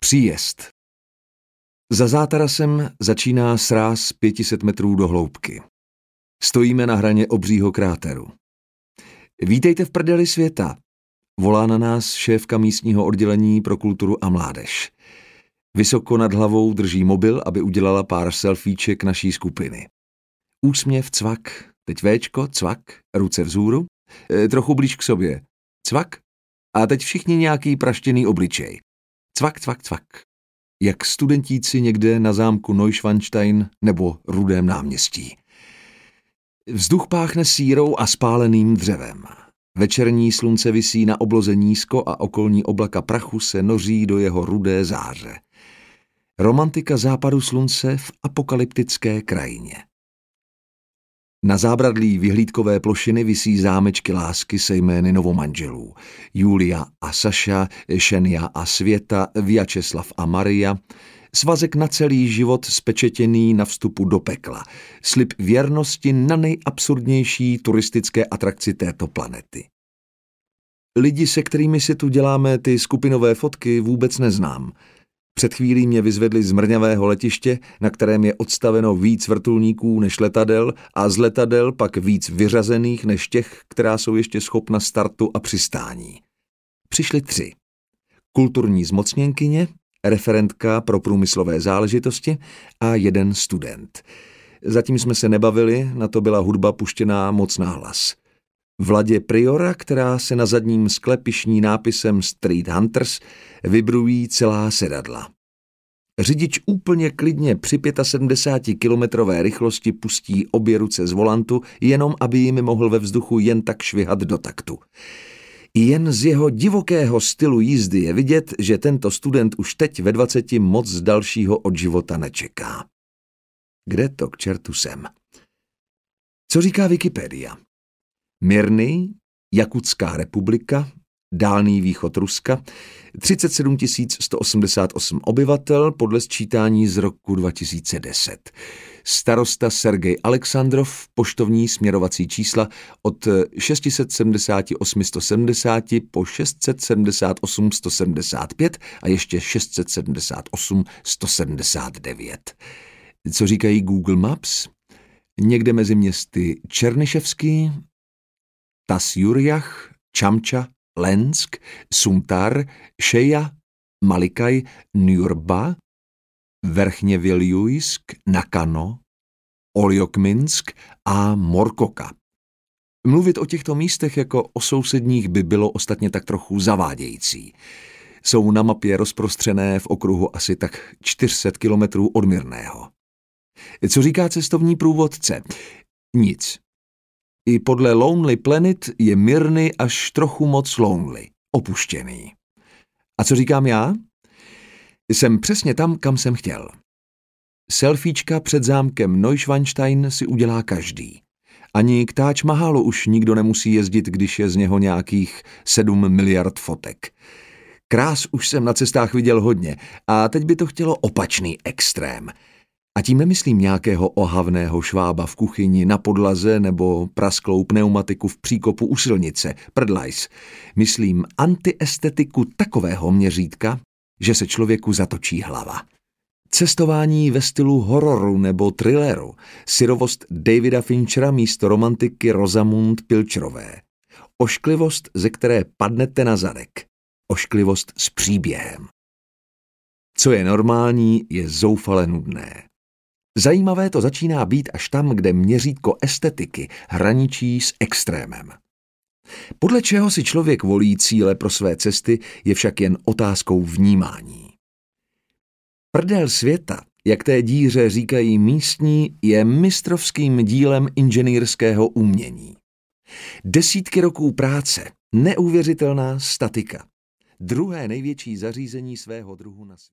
Příjezd. Za zátarasem začíná sráz 500 metrů do hloubky. Stojíme na hraně obřího kráteru. Vítejte v prdeli světa, volá na nás šéfka místního oddělení pro kulturu a mládež. Vysoko nad hlavou drží mobil, aby udělala pár selfieček naší skupiny. Úsměv, cvak, teď véčko, cvak, ruce vzhůru, trochu blíž k sobě, cvak a teď všichni nějaký praštěný obličej. Cvak, cvak, cvak. Jak studentíci někde na zámku Neuschwanstein nebo Rudém náměstí. Vzduch páchne sírou a spáleným dřevem. Večerní slunce visí na obloze nízko a okolní oblaka prachu se noří do jeho rudé záře. Romantika západu slunce v apokalyptické krajině. Na zábradlí vyhlídkové plošiny visí zámečky lásky se jmény novomanželů. Julia a Saša, Šenia a Světa, Vjačeslav a Maria. Svazek na celý život spečetěný na vstupu do pekla. Slib věrnosti na nejabsurdnější turistické atrakci této planety. Lidi, se kterými si tu děláme ty skupinové fotky, vůbec neznám. Před chvílí mě vyzvedli z mrňavého letiště, na kterém je odstaveno víc vrtulníků než letadel a z letadel pak víc vyřazených než těch, která jsou ještě schopna startu a přistání. Přišli 3. Kulturní zmocněnkyně, referentka pro průmyslové záležitosti a 1 student. Zatím jsme se nebavili, na to byla hudba puštěná moc nahlas. Vladě Priora, která se na zadním skle pyšní nápisem Street Hunters, vybrují celá sedadla. Řidič úplně klidně při 75kilometrové rychlosti pustí obě ruce z volantu, jenom aby jimi mohl ve vzduchu jen tak švihat do taktu. Jen z jeho divokého stylu jízdy je vidět, že tento student už teď ve 20 moc dalšího od života nečeká. Kde to k čertu jsem? Co říká Wikipedia? Mirny, Jakutská republika, Dálný východ Ruska, 37 188 obyvatel podle sčítání z roku 2010. Starosta Sergej Alexandrov, poštovní směrovací čísla od 678 170 po 678 175 a ještě 678 179. Co říkají Google Maps? Někde mezi městy Černyševský, Tasjurjach, Čamča, Lensk, Sumtar, Šeja, Malikaj, Njurba, Verchněvěljujsk, Nakano, Oljokminsk a Morkoka. Mluvit o těchto místech jako o sousedních by bylo ostatně tak trochu zavádějící. Jsou na mapě rozprostřené v okruhu asi tak 400 kilometrů od Mirného. Co říká cestovní průvodce? Nic. I podle Lonely Planet je Mirny až trochu moc lonely, opuštěný. A co říkám já? Jsem přesně tam, kam jsem chtěl. Selfiečka před zámkem Neuschwanstein si udělá každý. Ani k Taj Mahalu už nikdo nemusí jezdit, když je z něho nějakých 7 miliard fotek. Krás už jsem na cestách viděl hodně a teď by to chtělo opačný extrém. A tím nemyslím nějakého ohavného švába v kuchyni na podlaze nebo prasklou pneumatiku v příkopu u silnice, prdlajs. Myslím antiestetiku takového měřítka, že se člověku zatočí hlava. Cestování ve stylu hororu nebo thrilleru, syrovost Davida Finchera místo romantiky Rosamund Pilcherové. Ošklivost, ze které padnete na zadek. Ošklivost s příběhem. Co je normální, je zoufale nudné. Zajímavé to začíná být až tam, kde měřítko estetiky hraničí s extrémem. Podle čeho si člověk volí cíle pro své cesty, je však jen otázkou vnímání. Prdel světa, jak té díře říkají místní, je mistrovským dílem inženýrského umění. Desítky roků práce, neuvěřitelná statika. Druhé největší zařízení svého druhu na světě.